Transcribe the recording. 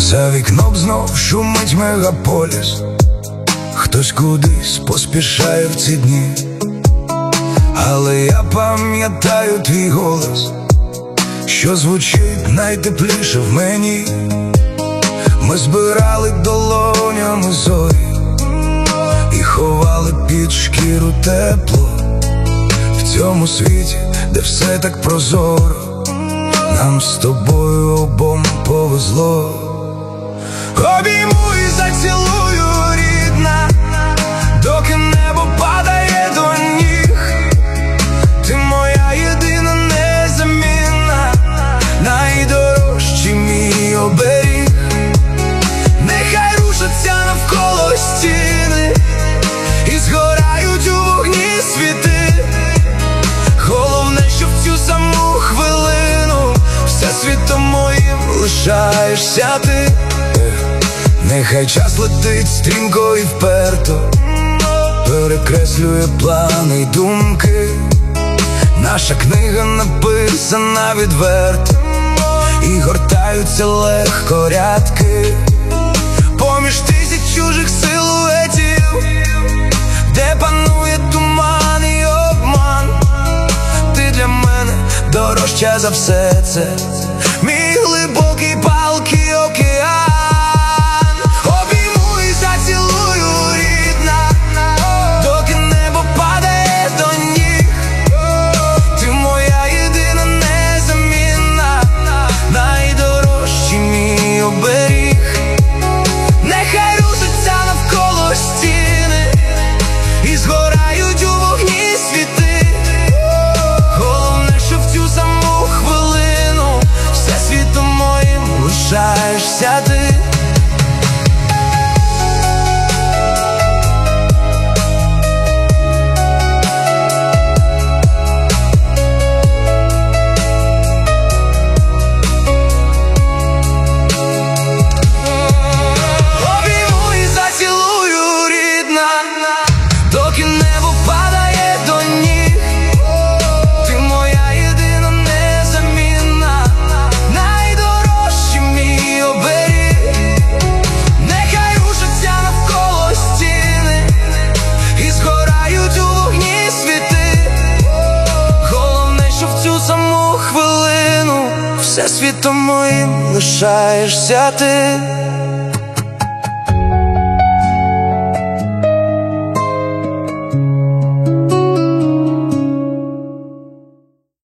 За вікном знов шумить мегаполіс, хтось кудись поспішає в ці дні. Але я пам'ятаю твій голос, що звучить найтепліше в мені. Ми збирали долонями зорі і ховали під шкіру тепло. В цьому світі, де все так прозоро, нам з тобою обом повезло. Обійму і зацілую, рідна, доки небо падає до ніг. Ти моя єдина незамінна, найдорожчий мій оберіг. Нехай рушаться навколо стіни і згорають у вогні світи. Головне, що в цю саму хвилину всесвітом моїм лишаєшся ти. Нехай час летить стрімко і вперто, перекреслює плани й думки. Наша книга написана відверто, і гортаються легко рядки. Поміж тисяч чужих силуетів, де панує туман і обман, ти для мене дорожча за все це, мій глибокий палкий океан. Обійму і зацілую, рідна, доки небо падає до ніг. Ти моя єдина незамінна, найдорожчий мій оберіг. Нехай рушаться навколо стіни і згорають у вогні світи. Головне, що в цю саму хвилину всесвітом моїм лишаєшся ти. Всесвітом моїм лишаєшся ти.